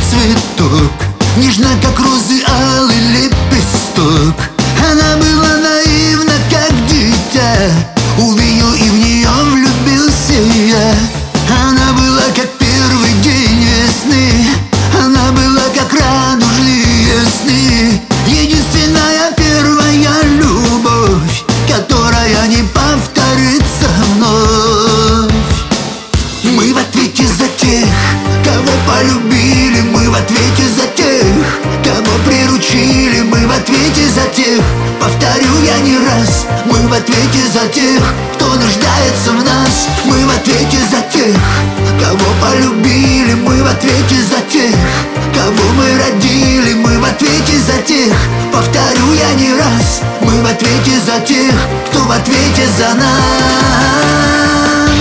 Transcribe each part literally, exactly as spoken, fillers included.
цветок, нежно, как розы, алый лепесток. Она была наивна, как дитя, увидел и в нее влюбился я. Она была, как первый день весны, она была, как радужные сны. Единственная первая любовь, которая не повторится вновь. Мы в ответе за тех, кого полюбили, мы в ответе за тех, кого приручили, мы в ответе за тех, повторю я не раз, мы в ответе за тех, кто нуждается в нас. Мы в ответе за тех, кого полюбили, мы в ответе за тех, кого мы родили, мы в ответе за тех, повторю я не раз, мы в ответе за тех, кто в ответе за нас.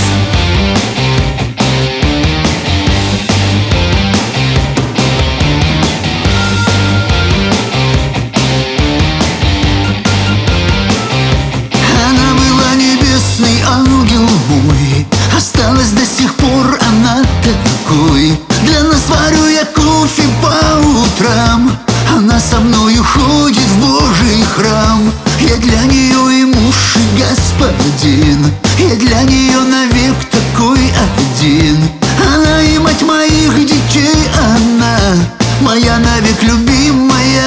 Ангел мой, осталась до сих пор она такой. Для нас варю я кофе по утрам, она со мною ходит в Божий храм. Я для нее и муж, и господин, я для нее навек такой один. Она и мать моих детей, она моя навек любимая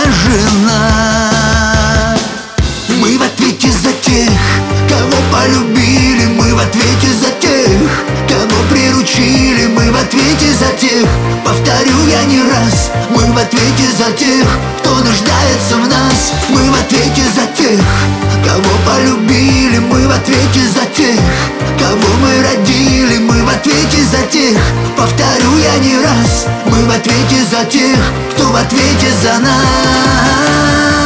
жена. Мы в ответе за тех, кого полюбили, мы в ответе за тех, кого приручили, мы в ответе за тех, повторю я не раз, мы в ответе за тех, кто нуждается в нас. Мы в ответе за тех, кого полюбили, мы в ответе за тех, кого мы родили, мы в ответе за тех, повторю я не раз, мы в ответе за тех, кто в ответе за нас.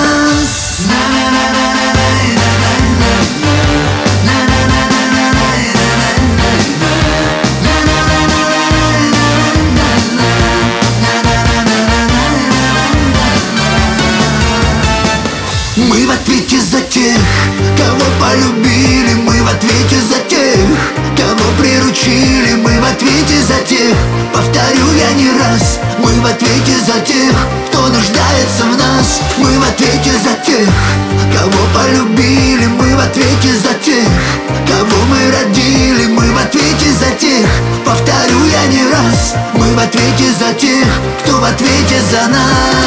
Мы в ответе за тех, кого полюбили, мы в ответе за тех, кого приручили, мы в ответе за тех, повторю я не раз, мы в ответе за тех, кто нуждается в нас. Мы в ответе за тех, кого полюбили, мы в ответе за тех, кого мы родили, мы в ответе за тех, повторю я не раз, мы в ответе за тех, кто в ответе за нас.